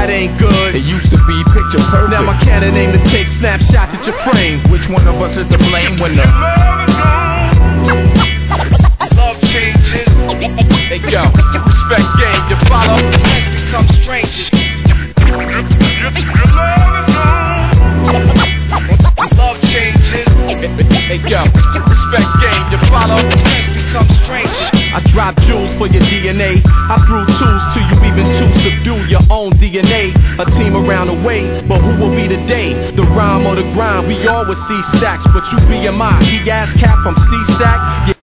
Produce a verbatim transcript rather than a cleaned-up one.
that ain't good. It used to be picture perfect. Now my Canon aim to take snapshots at your frame. Which one of us is to blame when the love changes? Hey yo, respect game, you follow, friends become strangers. Love changes. Hey yo, respect game, you follow, friends become strangers. I drop jewels for your D N A. I threw tools to you even to subdue your own D N A. A team around the way, but who will be the day? The rhyme or the grind, we all would see stacks, but you B M I. He asked Cap from C-Stack.